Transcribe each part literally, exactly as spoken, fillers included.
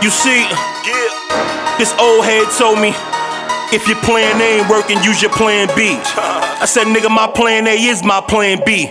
You see, this old head told me, if your plan A ain't working, use your plan B. I said, nigga, my plan A is my plan B.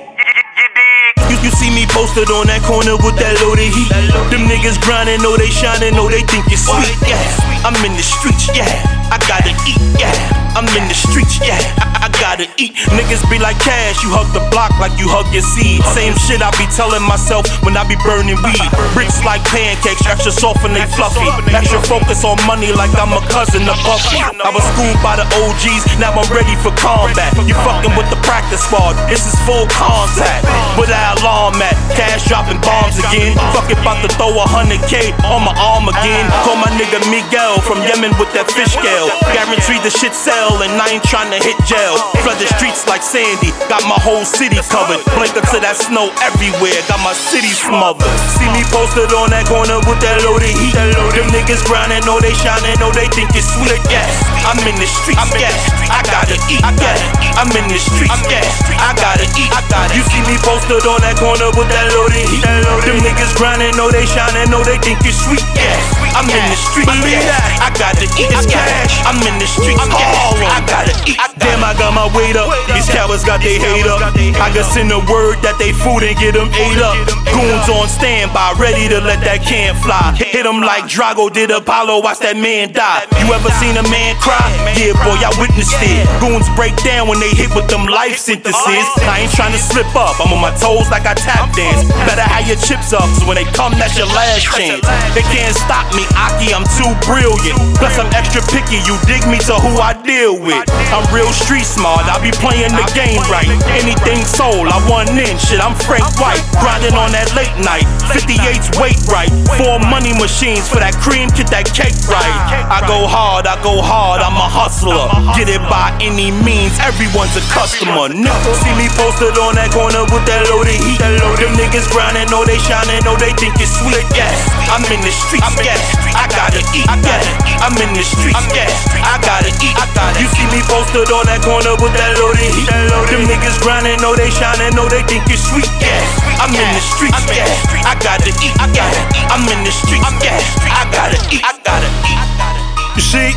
You, you see me posted on that corner with that loaded heat. Them niggas grinding, know they shining, know they think it's sweet. Yeah, I'm in the streets, yeah, I gotta eat, yeah. I'm in the streets, yeah, I, I gotta eat. Niggas be like cash, you hug the block like you hug your seed. Same shit I be telling myself when I be burning weed. Bricks like pancakes, extra soft and they fluffy. Extra focus on money like I'm a cousin of Buffy. I was schooled by the O Gs, now I'm ready for combat. You fucking with the practice squad, this is full contact. Where that alarm at? Cash dropping bombs again. Fucking about to throw a hundred K on my arm again. Call my nigga Miguel from Yemen with that fish scale. Guaranteed the shit sell and I ain't tryna hit jail. Flood the streets like Sandy, got my whole city covered. Blanket to that snow everywhere, got my city smothered. See me posted on that corner with that loaded heat. Them niggas grinding, know they shining, know they think it's sweet. Yeah, I'm in the streets, yeah, I gotta eat. Yeah, I'm in the streets, yeah, I gotta eat. You see me posted on that corner with that loaded heat. Them niggas grinding, know they shining, know they think it's sweet. Yeah, I'm in the streets, yeah, I gotta eat. It's cash, I'm in the streets, yeah, I gotta eat. Damn, I got my weight up. These cowards got they hate up. I can send a word that they food and get them ate up. Goons on standby, ready to let that can fly. Hit them like Drago did Apollo, watch that man die. You ever seen a man cry? Yeah, boy, I witnessed it. Goons break down when they hit with them life sentences. I ain't trying to slip up, I'm on my toes like I tap dance. Better have your chips up, so when they come, that's your last chance. They can't stop me, Aki, I'm too brilliant. Plus I'm extra picky, you dig me to who I deal with. I'm real street smart, I be playing the game right. Anything sold, I want in, shit, I'm Frank White. Grinding on that late night, fifty-eight's weight right. Four money machines for that cream, get that cake right. I go hard, I go hard, I'm a hustler. Get it by any means, everyone's a customer. Niggas see me posted on that corner with that loaded heat. Them niggas grinding, know they shining, know they think it's sweet. Yeah, I'm in the streets, yeah, I gotta eat. Yeah, I'm in the streets, yeah, I gotta eat. You see me posted on that corner with that loaded heat. Them niggas grinding, know they shining, know they think it's sweet. Yeah, I'm in the streets, yeah, I gotta eat. Yeah, I'm in the streets, yeah, I gotta eat. I gotta eat. You see,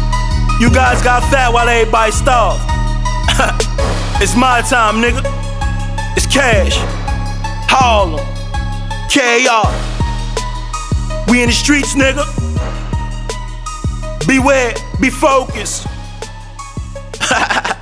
you guys got fat while everybody starved. It's my time, nigga. It's cash. Harlem. K R. We in the streets, nigga. Beware, be focused.